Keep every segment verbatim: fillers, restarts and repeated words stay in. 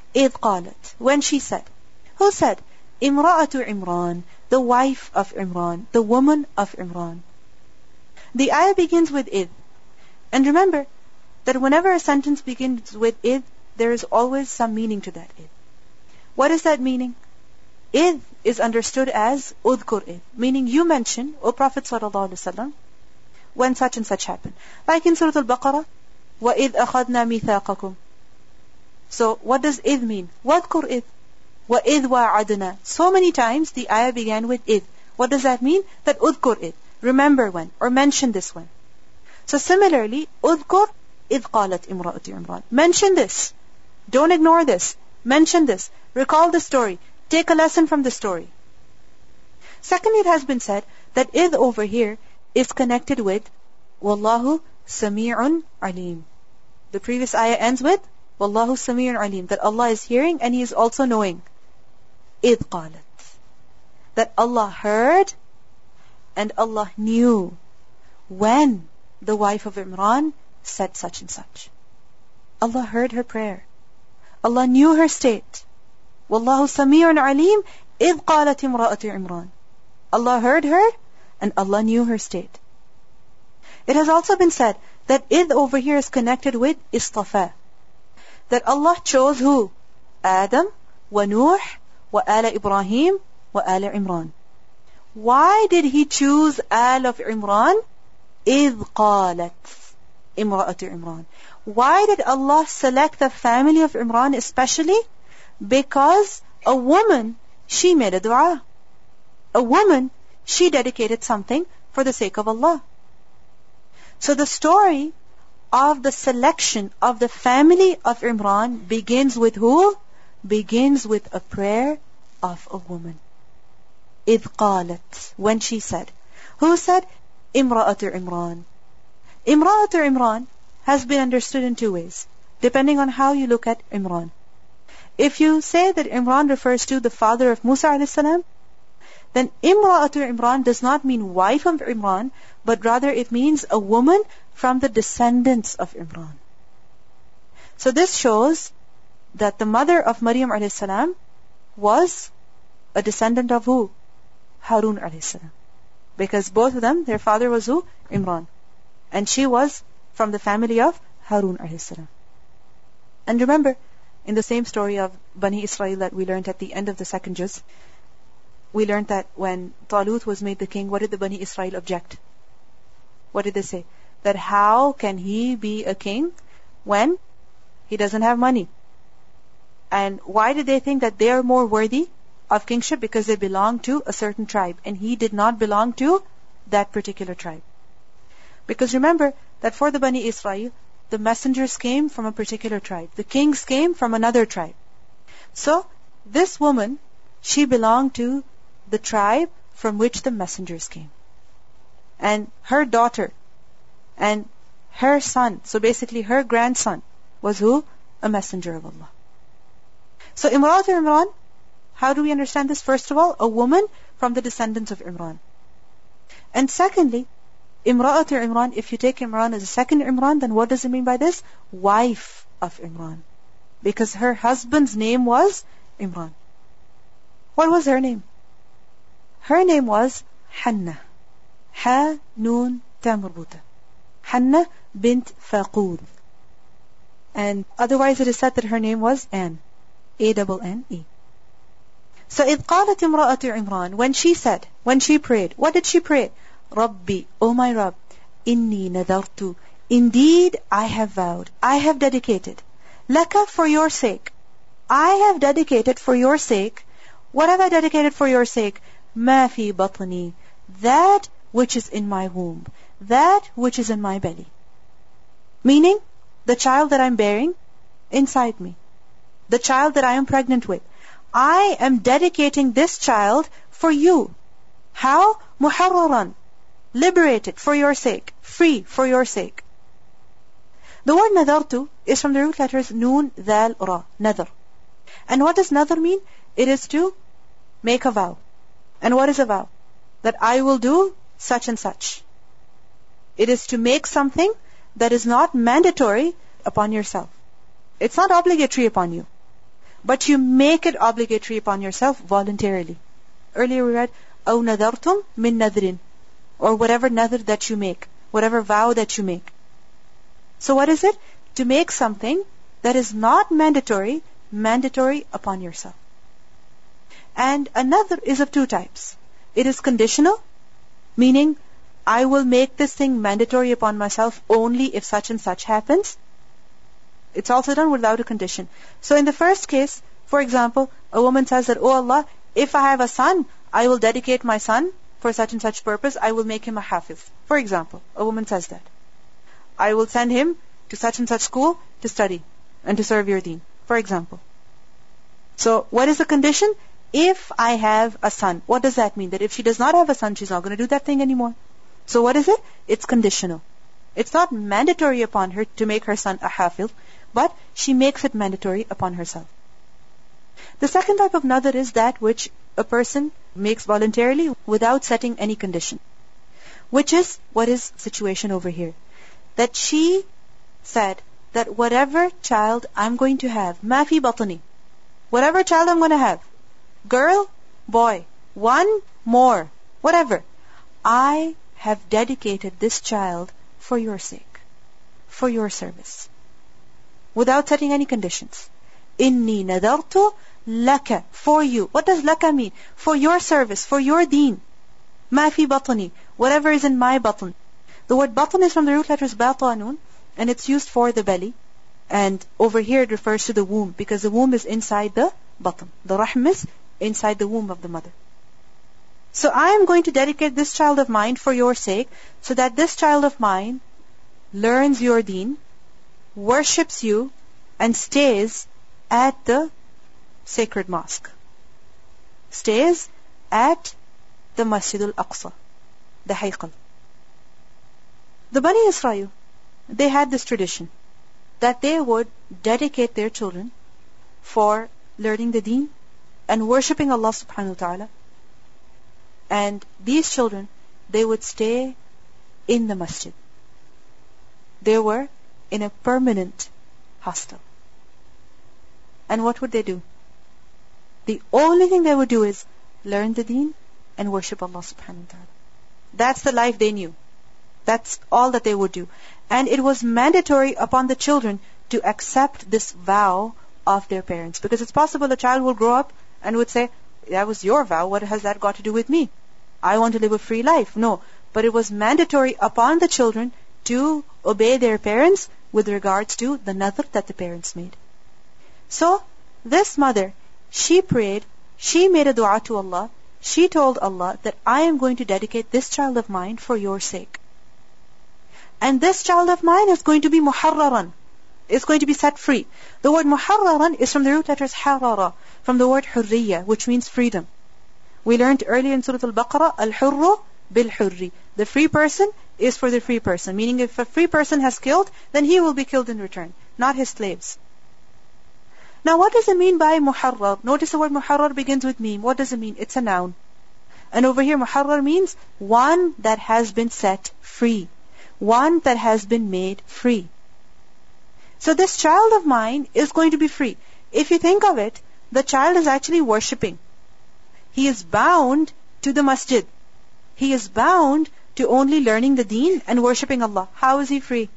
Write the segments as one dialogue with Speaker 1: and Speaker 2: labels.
Speaker 1: إِذْ قَالَتْ, when she said. Who said? Imra'atu Imran, the wife of Imran, the woman of Imran. The ayah begins with إِذْ. And remember that whenever a sentence begins with إِذْ, there is always some meaning to that إِذْ. What is that meaning? إِذْ is understood as أُذْكُرْ إِذْ, meaning you mention, O Prophet sallallahu alaihi wasallam, when such and such happened. Like in Surah Al-Baqarah, وَإِذْ أَخَذْنَا مِيثَاقَكُمْ. So what does إِذْ mean? وَاذْكُرْ إِذْ وَإِذْ وَعَدْنَا. So many times the ayah began with إِذْ. What does that mean? That أُذْكُرْ إِذْ, remember when, or mention this one. So similarly, أُذْكُرْ إِذْ قَالَتْ إِمْرَأَةُ عِمْرَانَ. Mention this. Don't ignore this. Mention this. Recall the story. Take a lesson from the story. Secondly, it has been said that إِذْ over here is connected with Wallahu Sami'un Alim. The previous ayah ends with Wallahu Sami'un Alim, that Allah is hearing and He is also knowing. إِذْ قَالَتْ, that Allah heard and Allah knew when the wife of Imran said such and such. Allah heard her prayer. Allah knew her state. Wallahu Sami'un Alim إِذْ قَالَتْ إِمْرَأَةُ Imran. Allah heard her and Allah knew her state. It has also been said that إِذْ over here is connected with istafa, that Allah chose who? Adam wa Nuh wa ala Ibrahim wa ala Imran. Why did He choose Al of Imran? إِذْ قَالَتْ إِمْرَأَةُ Imran. Why did Allah select the family of Imran especially? Because a woman, she made a dua. A woman, she dedicated something for the sake of Allah. So the story of the selection of the family of Imran begins with who? Begins with a prayer of a woman. إِذْ قَالَتْ, when she said. Who said? Imra'atu Imran. Imra'atu Imran has been understood in two ways, depending on how you look at Imran. If you say that Imran refers to the father of Musa alayhi salam, then Imra'atu Imran does not mean wife of Imran, but rather it means a woman from the descendants of Imran. So this shows that the mother of Maryam alayhi salam was a descendant of who? Harun alayhi salam. Because both of them, their father was who? Imran. And she was from the family of Harun alayhi salam. And remember, in the same story of Bani Israel that we learned at the end of the second juz, we learned that when Talut was made the king, what did the Bani Israel object? What did they say? That how can he be a king when he doesn't have money? And why did they think that they are more worthy of kingship? Because they belong to a certain tribe, and he did not belong to that particular tribe. Because remember that for the Bani Israel, the messengers came from a particular tribe. The kings came from another tribe. So, this woman, she belonged to the tribe from which the messengers came. And her daughter and her son, so basically her grandson, was who? A messenger of Allah. So Imran Imran, how do we understand this? First of all, a woman from the descendants of Imran. And secondly, Imra'atu Imran, if you take Imran as a second Imran, then what does it mean by this? Wife of Imran. Because her husband's name was Imran. What was her name? Her name was Hanna. Ha Nun Ta Marbuta. Hanna bint Faqud. And otherwise it is said that her name was Anne. A N N E. So إِذْ قَالَتْ إِمْرَأَةُ عِمْرَانَ, when she said, when she prayed, what did she pray? Rabbi, O my Rabb, inni nadartu, indeed I have vowed, I have dedicated, laka, for your sake. I have dedicated for your sake. What have I dedicated for your sake? Ma fi batni, that which is in my womb, that which is in my belly. Meaning, the child that I'm bearing inside me, the child that I am pregnant with. I am dedicating this child for you. How? Muharraran, liberated for your sake, free for your sake. The word nadartu is from the root letters Noon, Dal, Ra, nadar. And what does nadar mean? It is to make a vow. And what is a vow? That I will do such and such. It is to make something that is not mandatory upon yourself. It's not obligatory upon you. but you make it obligatory upon yourself voluntarily. Earlier we read, أَوْ نَذَرْتُمْ مِن نَذْرٍ, or whatever nadhr that you make, whatever vow that you make. So what is it? To make something that is not mandatory, mandatory upon yourself. And a nadhr is of two types. It is conditional, meaning I will make this thing mandatory upon myself only if such and such happens. It's also done without a condition. So in the first case, for example, a woman says that, oh Allah, if I have a son, I will dedicate my son for such and such purpose. I will make him a hafiz. For example, a woman says that. I will send him to such and such school to study and to serve your deen. For example. So what is the condition? If I have a son. What does that mean? That if she does not have a son, she's not going to do that thing anymore. So what is it? It's conditional. It's not mandatory upon her to make her son a hafiz, but she makes it mandatory upon herself. The second type of nadhr is that which a person makes voluntarily without setting any condition, which is what is the situation over here. That she said that whatever child I'm going to have, ma fi batni, whatever child I'm going to have, girl, boy, one, more, whatever, I have dedicated this child for your sake, for your service, without setting any conditions. Inni nadartu laka, for you. What does laka mean? For your service, for your deen. Ma fi batni, whatever is in my batn. The word batn is from the root letters batanun, and it's used for the belly. And over here it refers to the womb, because the womb is inside the batn. The rahm is inside the womb of the mother. So I am going to dedicate this child of mine for your sake, so that this child of mine learns your deen, worships you, and stays at the sacred mosque. Stays at the Masjid al-Aqsa, the Haykal. The Bani Israel, they had this tradition that they would dedicate their children for learning the deen and worshipping Allah subhanahu wa ta'ala. And these children, they would stay in the masjid. They were in a permanent hostel. And what would they do? The only thing they would do is learn the deen and worship Allah subhanahu wa ta'ala. That's the life they knew. That's all that they would do. And it was mandatory upon the children to accept this vow of their parents. Because it's possible a child will grow up and would say, that was your vow, what has that got to do with me? I want to live a free life. No. But it was mandatory upon the children to obey their parents with regards to the nadhr that the parents made. So, this mother, she prayed, she made a dua to Allah, she told Allah that I am going to dedicate this child of mine for your sake. And this child of mine is going to be muharraran, is going to be set free. The word muharraran is from the root letters harara, from the word hurriya, which means freedom. We learned earlier in Surah Al-Baqarah, al-hurru bil-hurri. The free person is for the free person, meaning if a free person has killed, then he will be killed in return, not his slaves. Now what does it mean by muharrar? Notice the word muharrar begins with mim. What does it mean? It's a noun. And over here muharrar means one that has been set free, one that has been made free. So this child of mine is going to be free. If you think of it, the child is actually worshipping. He is bound to the masjid. He is bound to only learning the deen and worshipping Allah. How is he free?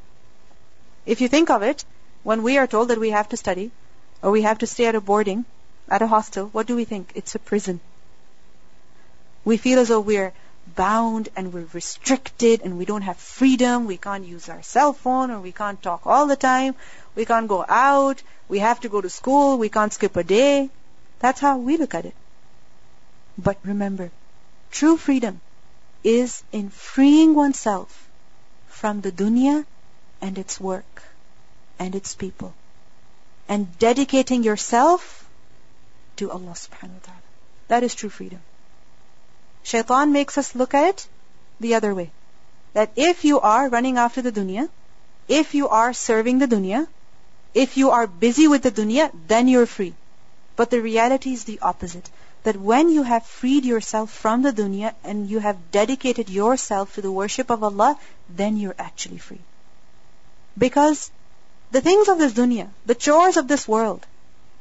Speaker 1: If you think of it, when we are told that we have to study, or we have to stay at a boarding, at a hostel, what do we think? It's a prison. We feel as though we're bound and we're restricted and we don't have freedom. We can't use our cell phone, or we can't talk all the time. We can't go out. We have to go to school. We can't skip a day. That's how we look at it. But remember, true freedom is in freeing oneself from the dunya and its work and its people, and dedicating yourself to Allah subhanahu wa ta'ala. That is true freedom. Shaitan makes us look at it the other way. That if you are running after the dunya, if you are serving the dunya, if you are busy with the dunya, then you're free. But the reality is the opposite. That when you have freed yourself from the dunya and you have dedicated yourself to the worship of Allah, then you're actually free. Because the things of this dunya, the chores of this world,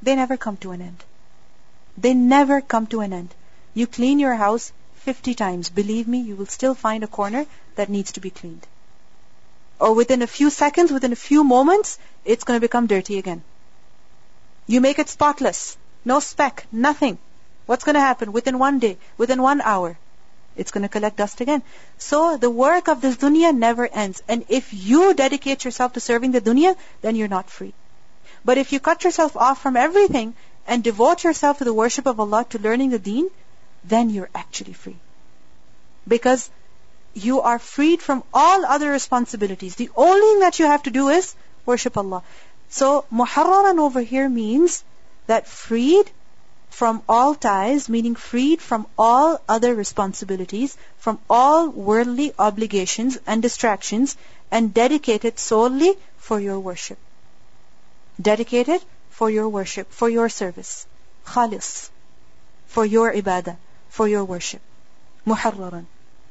Speaker 1: they never come to an end. They never come to an end. You clean your house fifty times. Believe me, you will still find a corner that needs to be cleaned. Or within a few seconds, within a few moments, it's going to become dirty again. You make it spotless, no speck, nothing. What's going to happen? Within one day, within one hour, it's going to collect dust again. So the work of this dunya never ends. And if you dedicate yourself to serving the dunya, then you're not free. But if you cut yourself off from everything and devote yourself to the worship of Allah, to learning the deen, then you're actually free. Because you are freed from all other responsibilities. The only thing that you have to do is worship Allah. So muharraran over here means that freed from all ties, meaning freed from all other responsibilities, from all worldly obligations and distractions, and dedicated solely for your worship. Dedicated for your worship, for your service. Khalis. For your ibadah, for your worship. Muharraran.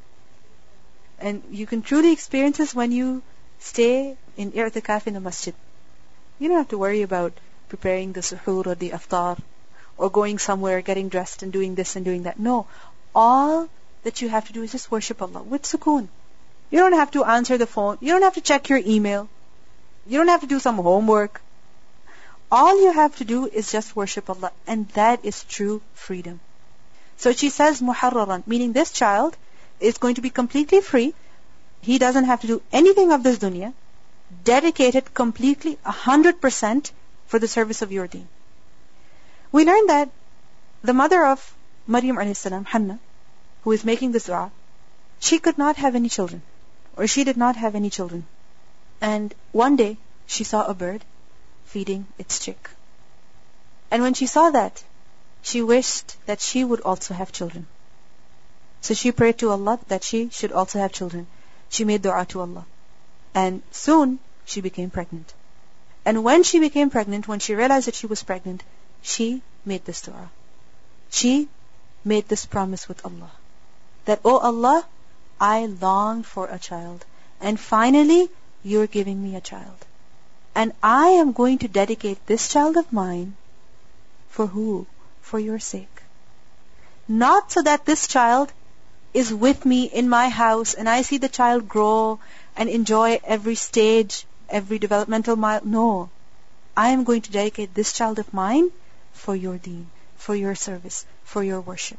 Speaker 1: And you can truly experience this when you stay in i'tikaf in the masjid. You don't have to worry about preparing the suhoor or the iftar, or going somewhere, getting dressed and doing this and doing that. No. All that you have to do is just worship Allah with sukoon. You don't have to answer the phone. You don't have to check your email. You don't have to do some homework. All you have to do is just worship Allah. And that is true freedom. So she says muharraran, meaning this child is going to be completely free. He doesn't have to do anything of this dunya. Dedicated completely, a hundred percent for the service of your deen. We learned that the mother of Maryam alayhi salam, Hannah, who is making this dua, she could not have any children, or she did not have any children. And one day she saw a bird feeding its chick. And when she saw that, she wished that she would also have children. So she prayed to Allah that she should also have children. She made dua to Allah. And soon she became pregnant. And when she became pregnant, when she realized that she was pregnant, she made this dua. She made this promise with Allah. That, oh Allah, I long for a child. And finally, you're giving me a child. And I am going to dedicate this child of mine for who? For your sake. Not so that this child is with me in my house and I see the child grow and enjoy every stage, every developmental mile. No. I am going to dedicate this child of mine for your deen, for your service, for your worship.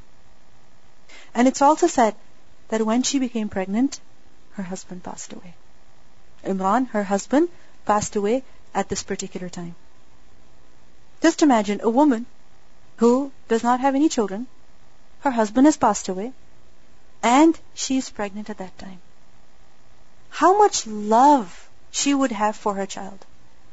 Speaker 1: And it's also said that when she became pregnant, her husband passed away. Imran, her husband, passed away at this particular time. Just imagine a woman who does not have any children, her husband has passed away, and she is pregnant at that time. How much love she would have for her child.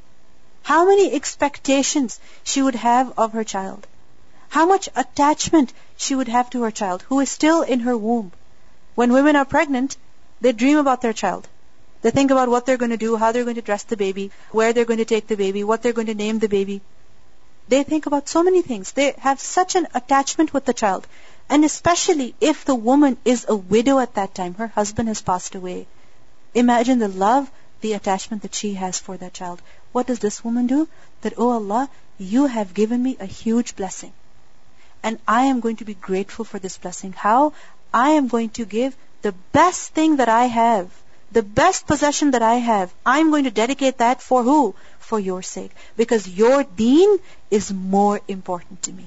Speaker 1: How many expectations she would have of her child. How much attachment she would have to her child, who is still in her womb. When women are pregnant, they dream about their child. They think about what they're going to do, how they're going to dress the baby, where they're going to take the baby, what they're going to name the baby. They think about so many things. They have such an attachment with the child. And especially if the woman is a widow at that time, her husband has passed away. Imagine the love, the attachment that she has for that child. What does this woman do? That, oh Allah, you have given me a huge blessing. And I am going to be grateful for this blessing. How? I am going to give the best thing that I have, the best possession that I have. I'm going to dedicate that for who? For your sake. Because your deen is more important to me.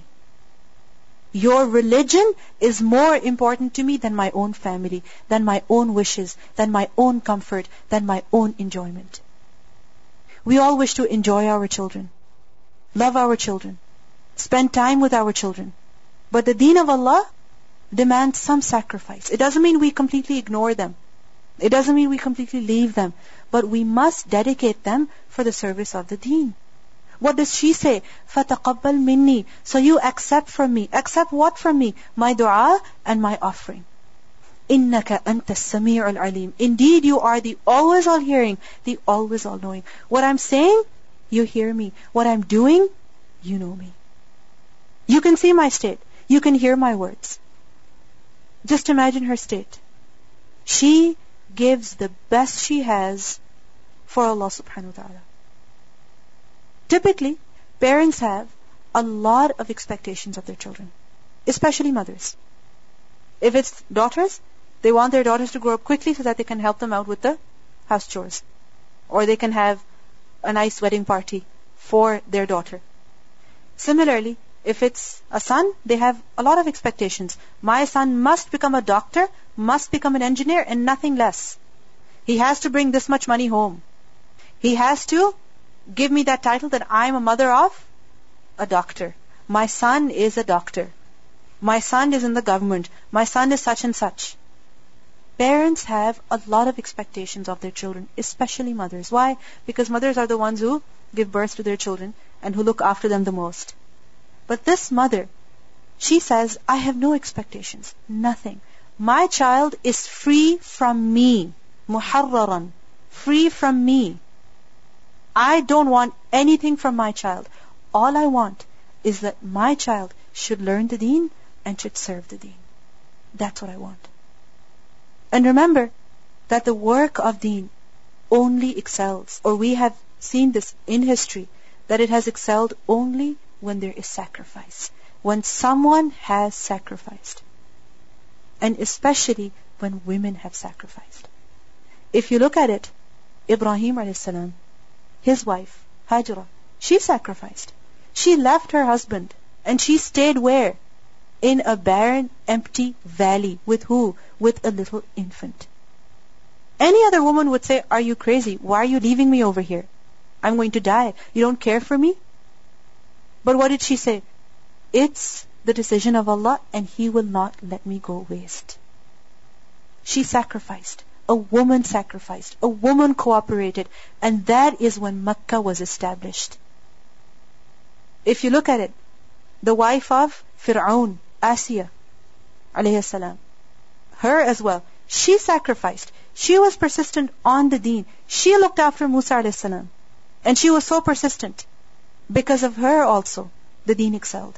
Speaker 1: Your religion is more important to me than my own family, than my own wishes, than my own comfort, than my own enjoyment. We all wish to enjoy our children, love our children, spend time with our children. But the deen of Allah demands some sacrifice. It doesn't mean we completely ignore them. It doesn't mean we completely leave them. But we must dedicate them for the service of the deen. What does she say? فَتَقَبَّلْ مِنِّي. So you accept from me. Accept what from me? My dua and my offering. إِنَّكَ أَنْتَ السَّمِيعُ الْعَلِيمُ. Indeed, you are the always all hearing, the always all knowing. What I'm saying, you hear me. What I'm doing, you know me. You can see my state. You can hear my words. Just imagine her state. She gives the best she has for Allah subhanahu wa ta'ala. Typically, parents have a lot of expectations of their children, especially mothers. If it's daughters, they want their daughters to grow up quickly so that they can help them out with the house chores. Or they can have a nice wedding party for their daughter. Similarly, if it's a son, they have a lot of expectations. My son must become a doctor, must become an engineer, and nothing less. He has to bring this much money home. He has to give me that title that I'm a mother of a doctor. My son is a doctor. My son is in the government. My son is such and such. Parents have a lot of expectations of their children, especially mothers. Why? Because mothers are the ones who give birth to their children and who look after them the most. But this mother, she says, I have no expectations, nothing. My child is free from me, muharraran, free from me. I don't want anything from my child. All I want is that my child should learn the deen and should serve the deen. That's what I want. And remember that the work of deen only excels, or we have seen this in history, that it has excelled only when there is sacrifice, when someone has sacrificed, and especially when women have sacrificed. If you look at it, Ibrahim alayhi salam, his wife, Hajra, she sacrificed. She left her husband and she stayed where? In a barren, empty valley. With who? With a little infant. Any other woman would say, are you crazy? Why are you leaving me over here? I'm going to die. You don't care for me? But what did she say? It's the decision of Allah and He will not let me go waste. She sacrificed. A woman sacrificed. A woman cooperated. And that is when Makkah was established. If you look at it, the wife of Fir'aun, Asiya, alayhi salam, her as well, she sacrificed. She was persistent on the deen. She looked after Musa alayhi salam. And she was so persistent. Because of her also, the deen excelled.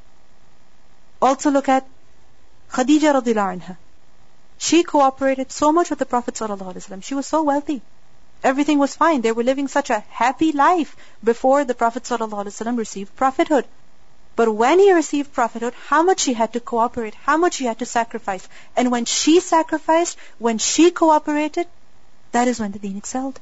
Speaker 1: Also look at Khadija radhiyallahu anha. She cooperated so much with the Prophet sallallahu alaihi wasallam. She was so wealthy. Everything was fine. They were living such a happy life before the Prophet sallallahu alaihi wasallam received prophethood. But when he received prophethood, how much she had to cooperate, how much she had to sacrifice. And when she sacrificed, when she cooperated, that is when the deen excelled.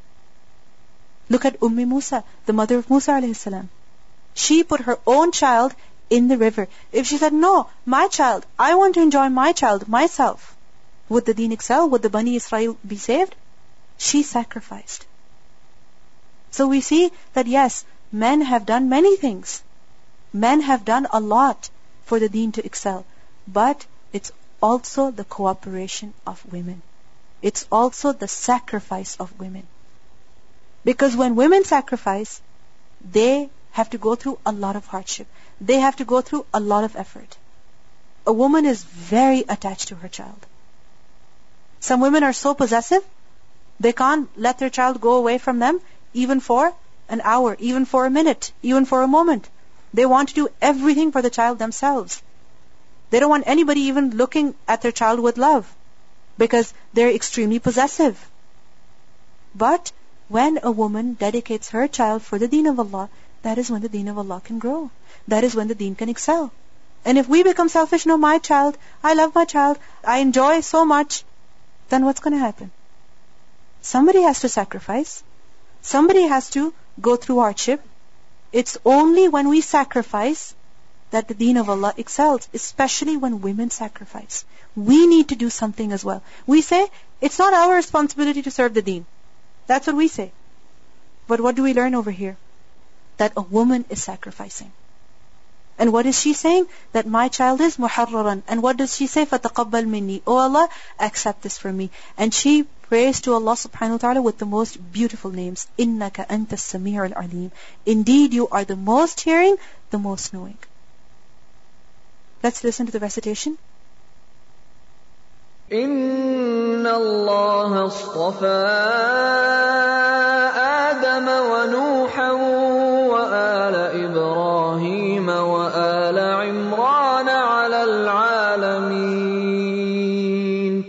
Speaker 1: Look at Ummi Musa, the mother of Musa alayhi salam. She put her own child in the river. If she said, no, my child, I want to enjoy my child, myself, would the deen excel? Would the Bani Israel be saved? She sacrificed. So we see that yes, men have done many things. Men have done a lot for the deen to excel. But it's also the cooperation of women. It's also the sacrifice of women. Because when women sacrifice, they have to go through a lot of hardship. They have to go through a lot of effort. A woman is very attached to her child. Some women are so possessive, they can't let their child go away from them even for an hour, even for a minute, even for a moment. They want to do everything for the child themselves. They don't want anybody even looking at their child with love because they're extremely possessive. But when a woman dedicates her child for the deen of Allah, that is when the deen of Allah can grow. That is when the deen can excel. And if we become selfish, no, my child, I love my child, I enjoy so much, then what's going to happen? Somebody has to sacrifice. Somebody has to go through hardship. It's only when we sacrifice that the deen of Allah excels, especially when women sacrifice. We need to do something as well. We say, it's not our responsibility to serve the deen. That's what we say. But what do we learn over here? That a woman is sacrificing. And what is she saying? That my child is muharraran. And what does she say? فَتَقَبَّلْ مِنِّي. Oh Allah, accept this from me. And she prays to Allah subhanahu wa ta'ala with the most beautiful names. إِنَّكَ أَنْتَ السَّمِيعُ الْعَلِيمُ. Indeed, you are the most hearing, the most knowing. Let's listen to the recitation.
Speaker 2: إِنَّ اللَّهَ اصْطَفَى آدَمَ وَنُوحًا وَآلَ إِبْرَاهِيمَ وَآلَ عِمْرَانَ عَلَى الْعَالَمِينَ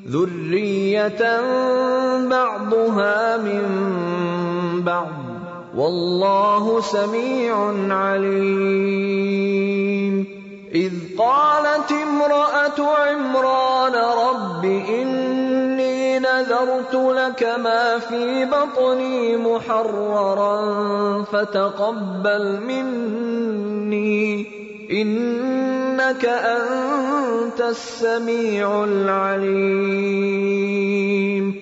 Speaker 2: ذُرِّيَّةً بَعْضُهَا مِنْ بَعْضٍ وَاللَّهُ سَمِيعٌ عَلِيمٌ. إِذْ قَالَتِ امْرَأَتُ عِمْرَانَ رَبِّ إِنِّي نَذَرْتُ لَكَ مَا فِي بَطْنِي مُحَرَّرًا فَتَقَبَّلْ مِنِّي إِنَّكَ أَنْتَ السَّمِيعُ الْعَلِيمُ.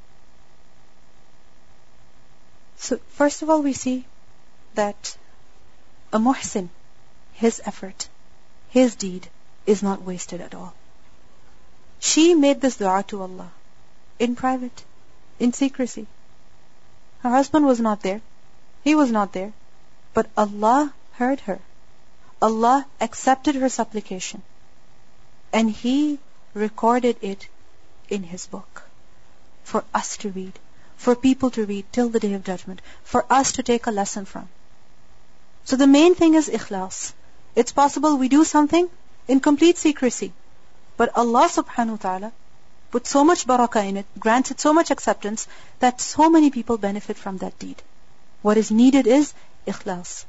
Speaker 1: So first of all, we see that a muhsin, his effort, his deed is not wasted at all. She made this dua to Allah in private, in secrecy. Her husband was not there. He was not there. But Allah heard her. Allah accepted her supplication. And He recorded it in His book for us to read, for people to read till the Day of Judgment, for us to take a lesson from. So the main thing is ikhlas. It's possible we do something in complete secrecy, but Allah subhanahu wa ta'ala puts so much barakah in it, grants it so much acceptance, that so many people benefit from that deed. What is needed is ikhlas.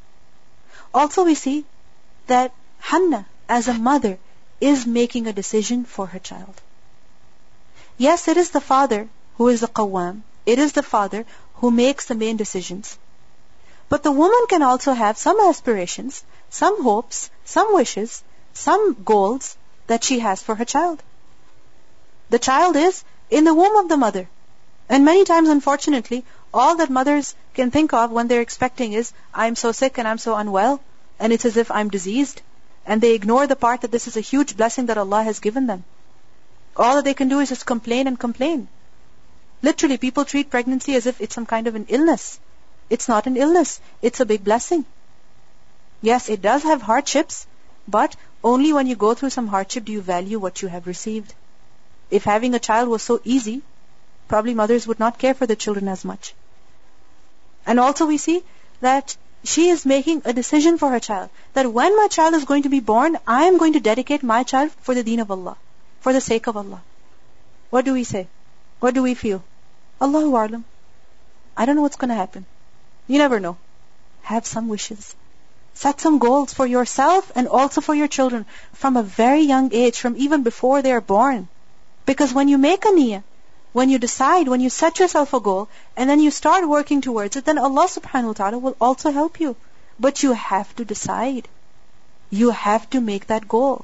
Speaker 1: Also we see that Hannah, as a mother, is making a decision for her child. Yes, it is the father who is the qawwam. It is the father who makes the main decisions. But the woman can also have some aspirations, some hopes, some wishes, some goals that she has for her child. The child is in the womb of the mother. And many times, unfortunately, all that mothers can think of when they're expecting is, I'm so sick and I'm so unwell, and it's as if I'm diseased. And they ignore the part that this is a huge blessing that Allah has given them. All that they can do is just complain and complain. Literally, people treat pregnancy as if it's some kind of an illness. It's not an illness. It's a big blessing. Yes, it does have hardships, but only when you go through some hardship do you value what you have received. If having a child was so easy, probably mothers would not care for the children as much. And also we see that she is making a decision for her child, that when my child is going to be born, I am going to dedicate my child for the deen of Allah, for the sake of Allah. What do we say? What do we feel? Allahu A'lam. I don't know what's going to happen. You never know. Have some wishes. Set some goals for yourself and also for your children from a very young age, from even before they are born. Because when you make a niyyah, when you decide, when you set yourself a goal, and then you start working towards it, then Allah subhanahu wa ta'ala will also help you. But you have to decide. You have to make that goal.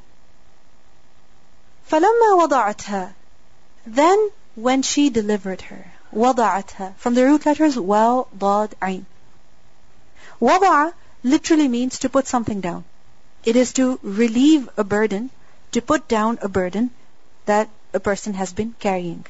Speaker 1: فَلَمَّا وَضَعَتْهَا, then when she delivered her, وَضَعَتْهَا, from the root letters waw, dad, ayn. Wada'a literally means to put something down. It is to relieve a burden, to put down a burden that a person has been carrying.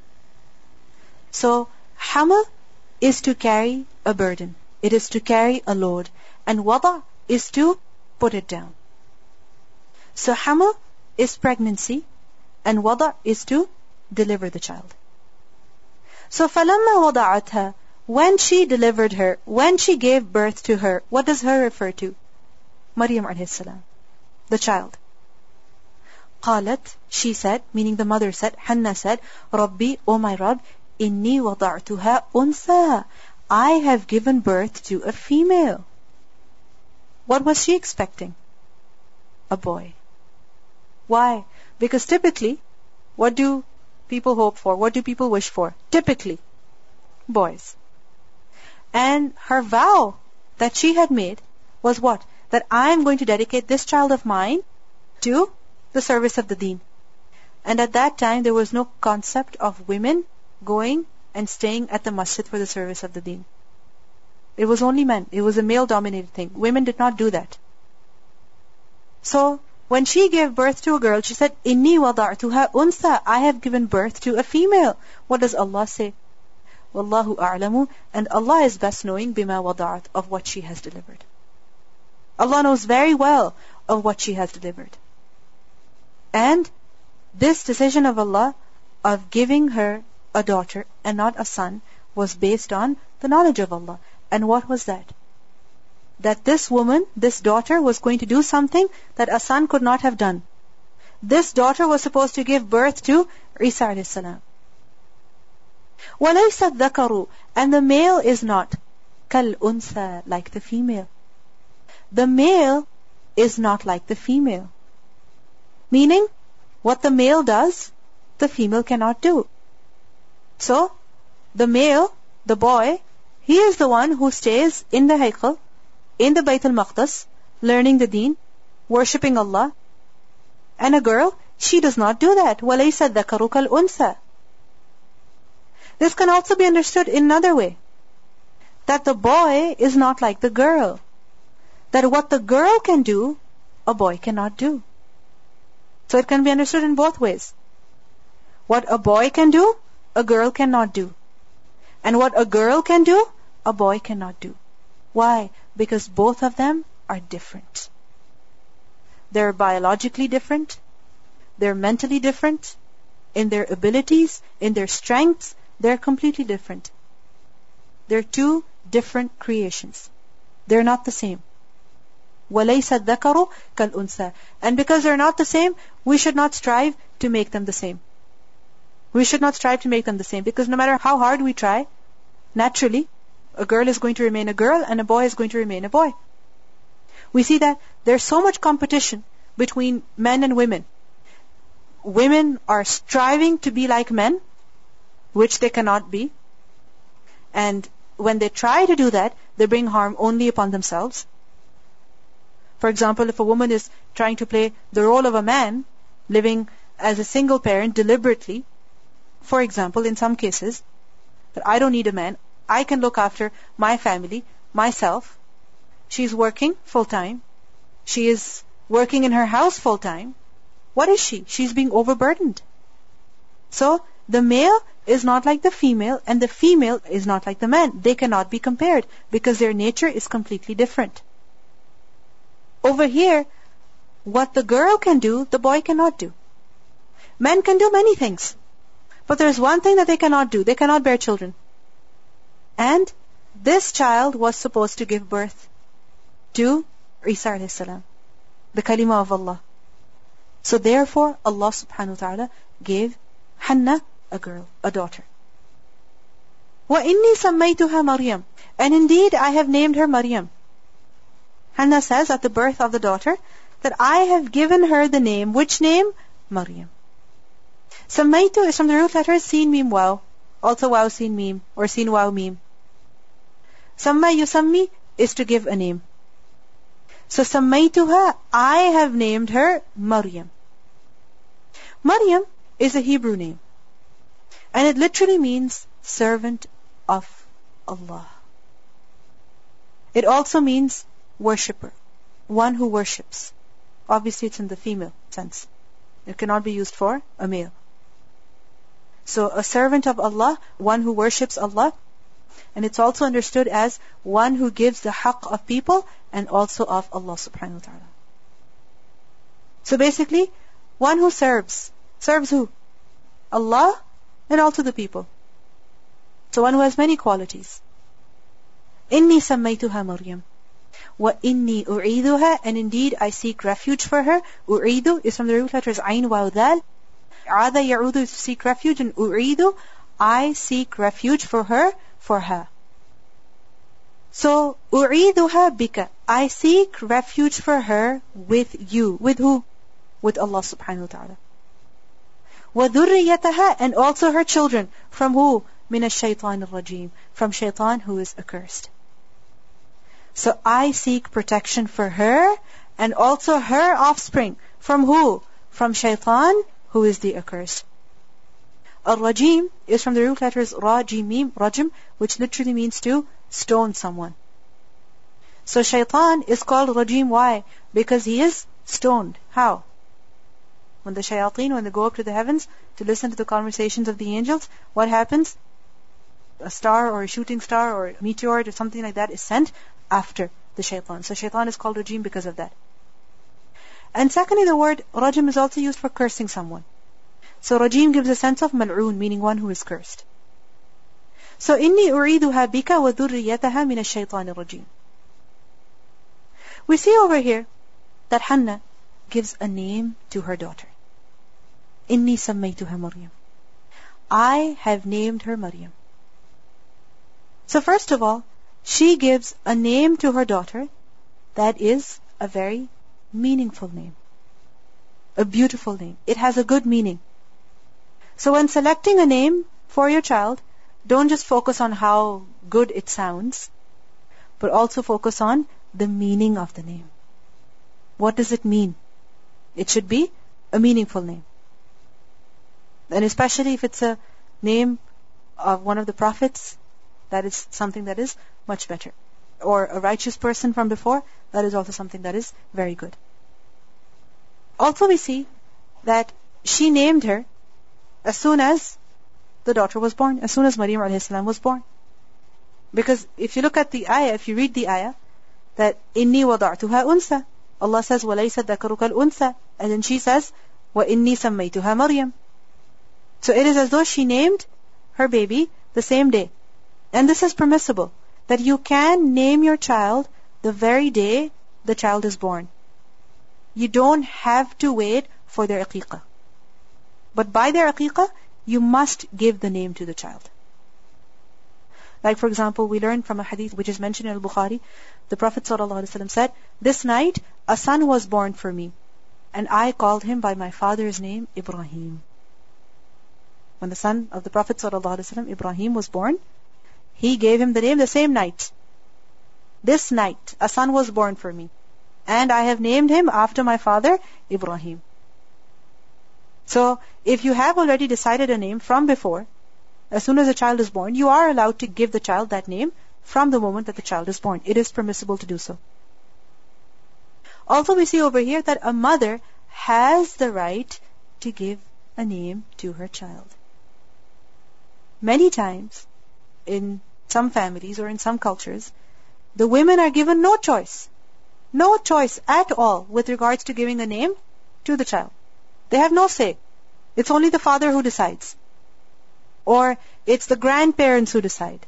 Speaker 1: So, hama is to carry a burden. It is to carry a load. And wada is to put it down. So, hama is pregnancy, and wada is to deliver the child. So, فَلَمَّا وَضَعَتْهَا, when she delivered her, when she gave birth to her, what does her refer to? Maryam alayhi salam, the child. قالت, she said, meaning the mother said, Hannah said, Rabbi, O my Rabb, inni wada'tuha unsa, I have given birth to a female. What was she expecting? A boy. Why? Because typically, what do people hope for? What do people wish for? Typically, boys. And her vow that she had made was what? That I am going to dedicate this child of mine to the service of the deen. And at that time, there was no concept of women going and staying at the masjid for the service of the deen. It was only men. It was a male-dominated thing. Women did not do that. So, when she gave birth to a girl, she said, Inni wada'tuha unsa, I have given birth to a female. What does Allah say? Wallahu a'lamu, and Allah is best knowing bima wada'at, of what she has delivered. Allah knows very well of what she has delivered. And this decision of Allah of giving her a daughter and not a son was based on the knowledge of Allah. And what was that? That this woman, this daughter, was going to do something that a son could not have done. This daughter was supposed to give birth to Isa alayhi salam. وَلَيْسَ الذَّكَرُ, and the male is not. كالأنثى, like the female. The male is not like the female. Meaning, what the male does, the female cannot do. So, the male, the boy, he is the one who stays in the Haykal, in the Bayt al-Maqdas, learning the deen, worshipping Allah. And a girl, she does not do that. وَلَيْسَ الذَّكَرُ كَالْأُنثَى. This can also be understood in another way. That the boy is not like the girl. That what the girl can do, a boy cannot do. So it can be understood in both ways. What a boy can do, a girl cannot do. And what a girl can do, a boy cannot do. Why? Because both of them are different. They're biologically different. They're mentally different. In their abilities, in their strengths, they're completely different. They're two different creations. They're not the same. وَلَيْسَ الذَّكَرُ كَالْأُنثَى. And because they're not the same, we should not strive to make them the same. We should not strive to make them the same, because no matter how hard we try, naturally, a girl is going to remain a girl and a boy is going to remain a boy. We see that there's so much competition between men and women. Women are striving to be like men, which they cannot be. And when they try to do that, they bring harm only upon themselves. For example, if a woman is trying to play the role of a man, living as a single parent deliberately, for example, in some cases, that I don't need a man, I can look after my family, myself. She's working full-time. She is working in her house full-time. What is she? She's being overburdened. So, the male is not like the female, and the female is not like the man. They cannot be compared, because their nature is completely different. Over here, what the girl can do, the boy cannot do. Men can do many things. But there's one thing that they cannot do. They cannot bear children. And this child was supposed to give birth to Isa alayhi salam, the kalima of Allah. So therefore, Allah subhanahu wa ta'ala gave Hannah a girl, a daughter. وَإِنِّي سَمَّيْتُهَا Maryam. And indeed, I have named her Maryam. Hannah says at the birth of the daughter that I have given her the name. Which name? Maryam. Sammaytu is from the root letters Sin Mim Waw. Also Waw Sin Mim or Sin Waw Mim. Samma yusammi is to give a name. So Sammaytuha, I have named her Maryam. Maryam is a Hebrew name. And it literally means servant of Allah. It also means worshipper, one who worships. Obviously it's in the female sense. It cannot be used for a male. So a servant of Allah, one who worships Allah, and it's also understood as one who gives the haqq of people and also of Allah subhanahu wa ta'ala. So basically, one who serves. Serves who? Allah and also the people. So one who has many qualities. Inni sammaytuha Maryam. Wa inni u'iduha, and indeed I seek refuge for her. U'idu is from the root letters Ain Waw Dal. Ada ya'udu is to seek refuge, and u'idu, I seek refuge for her, for her. So, u'iduha bika, I seek refuge for her with you. With who? With Allah subhanahu wa ta'ala. Wa dhurriyataha, and also her children. From who? Min ash-shaytan al-rajim. From shaitan who is accursed. So I seek protection for her and also her offspring. From who? From shaitan who is the accursed. Ar-rajim is from the root letters Ra, Jim, Mim, Rajim, which literally means to stone someone. So shaitan is called Rajim. Why? Because he is stoned. How? When the shayateen, when they go up to the heavens to listen to the conversations of the angels, what happens? A star or a shooting star or a meteor or something like that is sent after the shaitan. So shaitan is called Rajim because of that. And secondly, the word Rajim is also used for cursing someone. So Rajim gives a sense of mal'oon, meaning one who is cursed. So inni uriduha bika wa dhurriyataha min ash-shaytan ar-rajim. We see over here that Hannah gives a name to her daughter. Inni sammaytuha Maryam. I have named her Maryam. So first of all, she gives a name to her daughter that is a very meaningful name, a beautiful name. It has a good meaning. So when selecting a name for your child, don't just focus on how good it sounds, but also focus on the meaning of the name. What does it mean? It should be a meaningful name. And especially if it's a name of one of the prophets, that is something that is much better. Or a righteous person from before, that is also something that is very good. Also we see that she named her as soon as the daughter was born, as soon as Maryam alayhi salam was born. Because if you look at the ayah, if you read the ayah, that inni wada'tuha unsa, Allah says walaysa dhakaru kal unsa, and then she says wa inni sammaytuha Maryam. So it is as though she named her baby the same day. And this is permissible, that you can name your child the very day the child is born. You don't have to wait for their aqiqah. But by their aqiqah, you must give the name to the child. Like for example, we learn from a hadith which is mentioned in Al-Bukhari, the Prophet ﷺ said, this night a son was born for me, and I called him by my father's name, Ibrahim. When the son of the Prophet ﷺ, Ibrahim, was born, he gave him the name the same night. This night a son was born for me, and I have named him after my father, Ibrahim. So, if you have already decided a name from before, as soon as a child is born, you are allowed to give the child that name from the moment that the child is born. It is permissible to do so. Also, we see over here that a mother has the right to give a name to her child. Many times, in some families or in some cultures, the women are given no choice. No choice at all with regards to giving a name to the child. They have no say. It's only the father who decides. Or it's the grandparents who decide.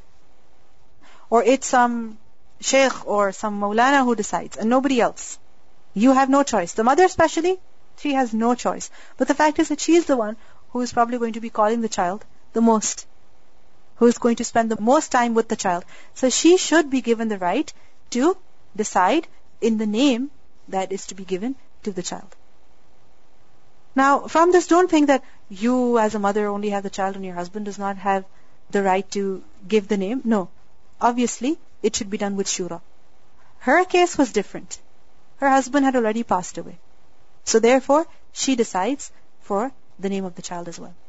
Speaker 1: Or it's some sheikh or some maulana who decides, and nobody else. You have no choice. The mother especially, she has no choice. But the fact is that she is the one who is probably going to be calling the child the most, who is going to spend the most time with the child. So she should be given the right to decide in the name that is to be given to the child. Now, from this, don't think that you as a mother only have the child and your husband does not have the right to give the name. No. Obviously, it should be done with shura. Her case was different. Her husband had already passed away. So therefore, she decides for the name of the child as well.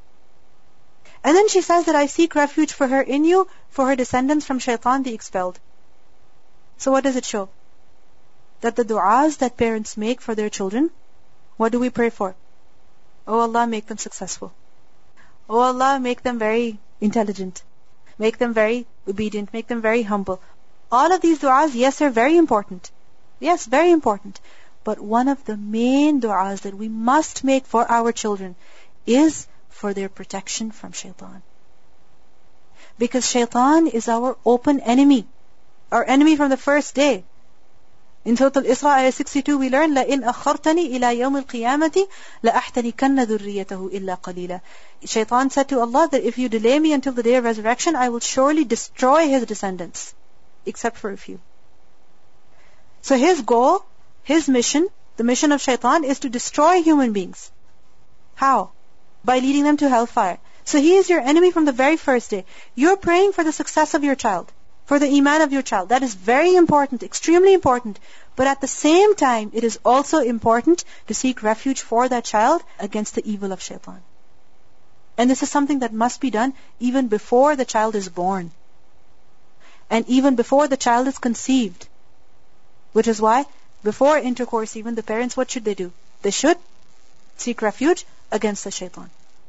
Speaker 1: And then she says that I seek refuge for her in you, for her descendants from shaitan the expelled. So what does it show? That the du'as that parents make for their children, what do we pray for? Oh Allah, make them successful. Oh Allah, make them very intelligent. Make them very obedient. Make them very humble. All of these du'as, yes, are very important. Yes, very important. But one of the main du'as that we must make for our children is for their protection from shaitan. Because shaitan is our open enemy. Our enemy from the first day. In Surah Al-Isra, ayah sixty-two, we learn, لَإِنْ أَخَّرْتَنِي إِلَى يَوْمِ الْقِيَامَةِ لَأَحْتَنِكَنَّ ذُرِّيَّتَهُ إِلَّا قَلِيلًا. Shaitan said to Allah that if you delay me until the day of resurrection, I will surely destroy his descendants, except for a few. So his goal, his mission, the mission of shaitan is to destroy human beings. How? By leading them to hellfire. So he is your enemy from the very first day. You're praying for the success of your child, for the iman of your child. That is very important, extremely important. But at the same time, it is also important to seek refuge for that child against the evil of shaitan. And this is something that must be done even before the child is born. And even before the child is conceived. Which is why, before intercourse even, the parents, what should they do? They should seek refuge against the shaitan.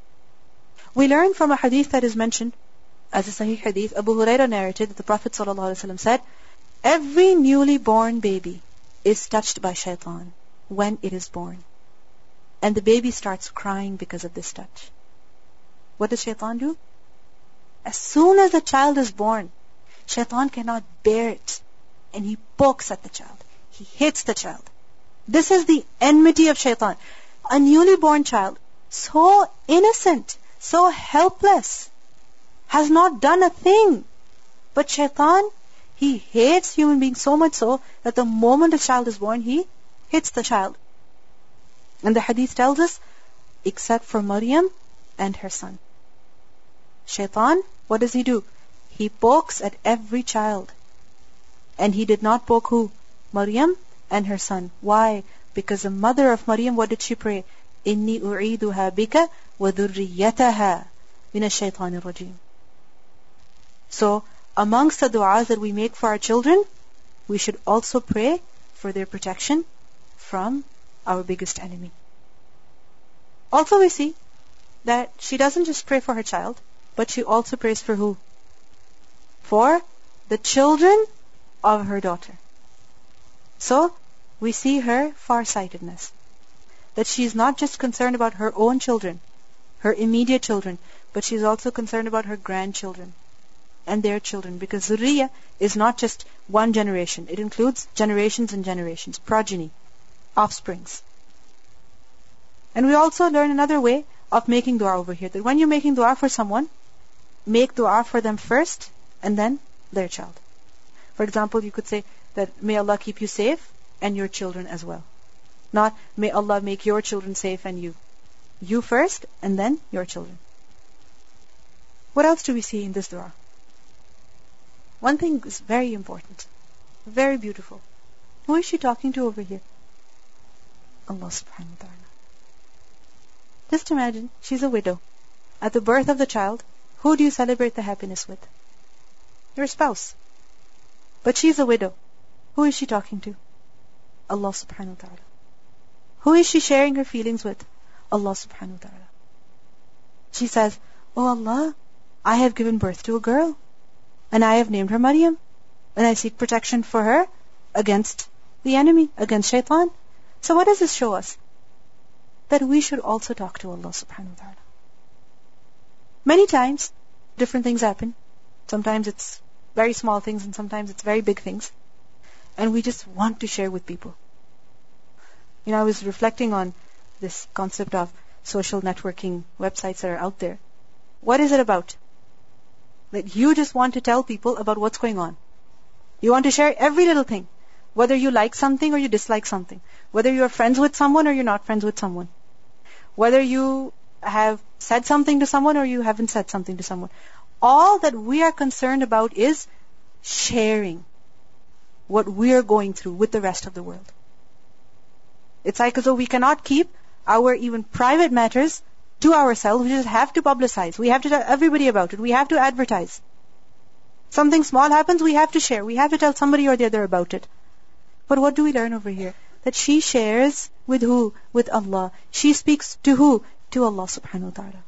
Speaker 1: We learn from a hadith that is mentioned as a Sahih hadith. Abu Hurairah narrated that the Prophet ﷺ said, every newly born baby is touched by shaitan when it is born. And the baby starts crying because of this touch. What does shaitan do? As soon as the child is born, shaitan cannot bear it. And he pokes at the child. He hits the child. This is the enmity of shaitan. A newly born child, so innocent, so helpless, has not done a thing. But shaitan, He hates human beings so much so that the moment a child is born, he hits the child. And the hadith tells us, except for Maryam and her son. Shaitan, what does he do? He pokes at every child. And he did not poke who? Maryam and her son. Why? Because the mother of Maryam, what did she pray? Inni u'iduha bika wa dhurriyataha min ash-shaytanir rajim. So, amongst the du'as that we make for our children, we should also pray for their protection from our biggest enemy. Also we see that she doesn't just pray for her child, but she also prays for who? For the children of her daughter. So, we see her farsightedness. That she is not just concerned about her own children, her immediate children, but she is also concerned about her grandchildren and their children. Because zurriya is not just one generation. It includes generations and generations, progeny, offsprings. And we also learn another way of making dua over here. That when you're making dua for someone, make dua for them first and then their child. For example, you could say that may Allah keep you safe and your children as well. Not may Allah make your children safe and you. You first and then your children. What else do we see in this dua? One thing is very important, very beautiful. Who is she talking to over here? Allah subhanahu wa ta'ala. Just imagine, she's a widow. At the birth of the child, who do you celebrate the happiness with? Your spouse. But she's a widow. Who is she talking to? Allah subhanahu wa ta'ala. Who is she sharing her feelings with? Allah subhanahu wa ta'ala. She says, Oh Allah, I have given birth to a girl, and I have named her Maryam, and I seek protection for her against the enemy, against shaitan. So what does this show us? That we should also talk to Allah subhanahu wa ta'ala. Many times, different things happen. Sometimes it's very small things, and sometimes it's very big things. And we just want to share with people. You know, I was reflecting on this concept of social networking websites that are out there. What is it about? That you just want to tell people about what's going on. You want to share every little thing. Whether you like something or you dislike something. Whether you're friends with someone or you're not friends with someone. Whether you have said something to someone or you haven't said something to someone. All that we are concerned about is sharing what we are going through with the rest of the world. It's like as though we cannot keep our even private matters to ourselves. We just have to publicize. We have to tell everybody about it. We have to advertise. Something small happens, we have to share. We have to tell somebody or the other about it. But what do we learn over here? That she shares with who? With Allah. She speaks to who? To Allah subhanahu wa ta'ala.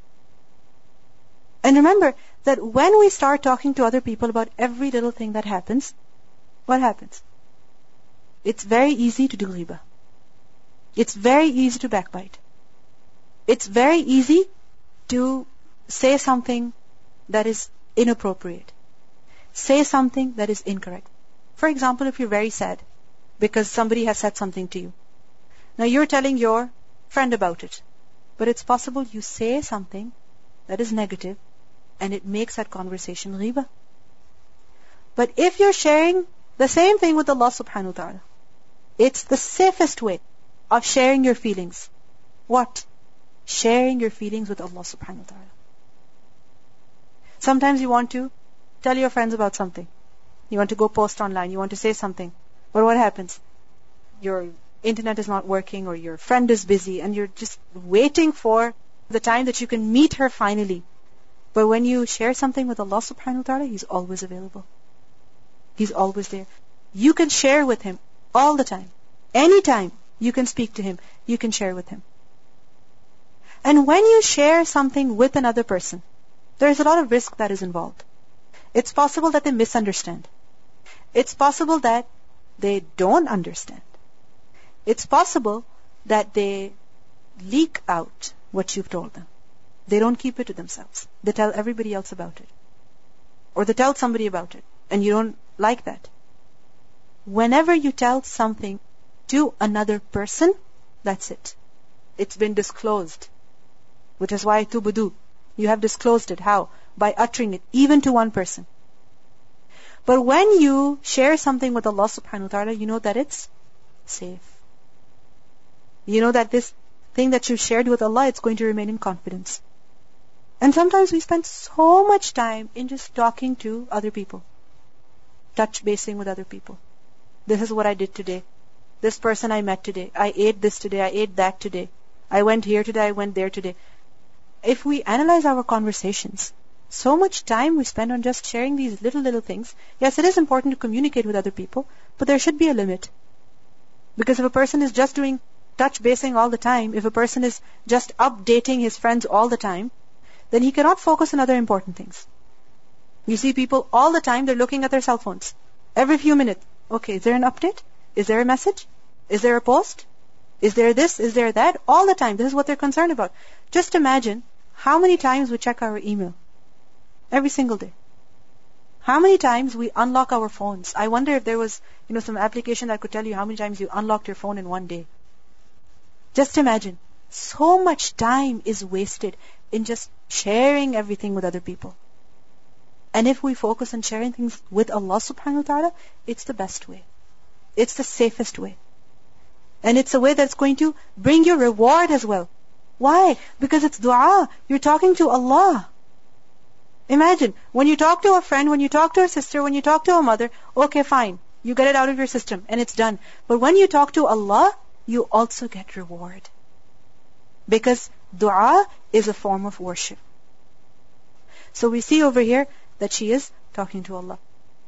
Speaker 1: And remember that when we start talking to other people about every little thing that happens, what happens? It's very easy to do ghibah. It's very easy to backbite. It's very easy to say something that is inappropriate. Say something that is incorrect. For example, if you're very sad because somebody has said something to you. Now you're telling your friend about it. But it's possible you say something that is negative and it makes that conversation ghibah. But if you're sharing the same thing with Allah subhanahu wa ta'ala, it's the safest way of sharing your feelings. What? Sharing your feelings with Allah subhanahu wa ta'ala. Sometimes you want to tell your friends about something. You want to go post online. You want to say something. But what happens? Your internet is not working or your friend is busy and you're just waiting for the time that you can meet her finally. But when you share something with Allah subhanahu wa ta'ala, He's always available. He's always there. You can share with Him all the time. Anytime you can speak to Him, you can share with Him. And when you share something with another person, there's a lot of risk that is involved. It's possible that they misunderstand. It's possible that they don't understand. It's possible that they leak out what you've told them. They don't keep it to themselves. They tell everybody else about it. Or they tell somebody about it. And you don't like that. Whenever you tell something to another person, that's it. It's been disclosed. Which is why tubudu. You have disclosed it. How? By uttering it, even to one person. But when you share something with Allah subhanahu wa ta'ala, you know that it's safe. You know that this thing that you shared with Allah, it's going to remain in confidence. And sometimes we spend so much time in just talking to other people, touch basing with other people. This is what I did today. This person I met today. I ate this today. I ate that today. I went here today. I went there today. If we analyze our conversations, so much time we spend on just sharing these little, little things. Yes, it is important to communicate with other people, but there should be a limit. Because if a person is just doing touch basing all the time, if a person is just updating his friends all the time, then he cannot focus on other important things. You see people all the time, they're looking at their cell phones. Every few minutes. Okay, is there an update? Is there a message? Is there a post? Is there this? Is there that? All the time. This is what they're concerned about. Just imagine how many times we check our email. Every single day. How many times we unlock our phones? I wonder if there was, you know, some application that could tell you how many times you unlocked your phone in one day. Just imagine. So much time is wasted in just sharing everything with other people. And if we focus on sharing things with Allah subhanahu wa ta'ala, it's the best way. It's the safest way. And it's a way that's going to bring you reward as well. Why? Because it's dua. You're talking to Allah. Imagine, when you talk to a friend, when you talk to a sister, when you talk to a mother, okay, fine. You get it out of your system and it's done. But when you talk to Allah, you also get reward. Because dua is a form of worship. So we see over here that she is talking to Allah.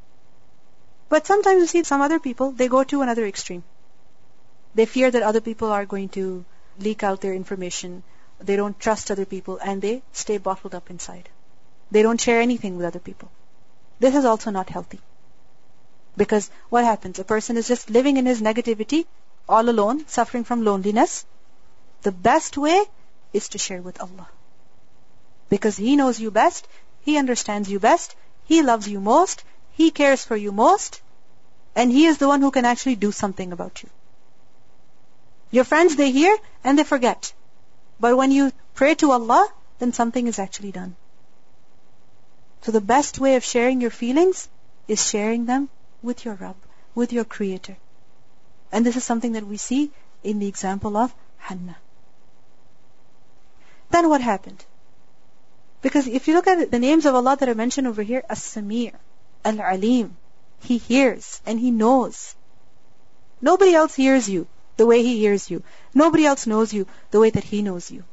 Speaker 1: But sometimes you see some other people, they go to another extreme. They fear that other people are going to leak out their information. They don't trust other people and they stay bottled up inside. They don't share anything with other people. This is also not healthy. Because what happens? A person is just living in his negativity, all alone, suffering from loneliness. The best way is to share with Allah. Because He knows you best, He understands you best, He loves you most, He cares for you most, and He is the one who can actually do something about you. Your friends, they hear and they forget. But when you pray to Allah, then something is actually done. So the best way of sharing your feelings is sharing them with your Rabb, with your Creator. And this is something that we see in the example of Hannah. Then what happened? Because if you look at the names of Allah that are mentioned over here, As-Sami', Al-Alim, He hears and He knows. Nobody else hears you the way He hears you. Nobody else knows you the way that He knows you.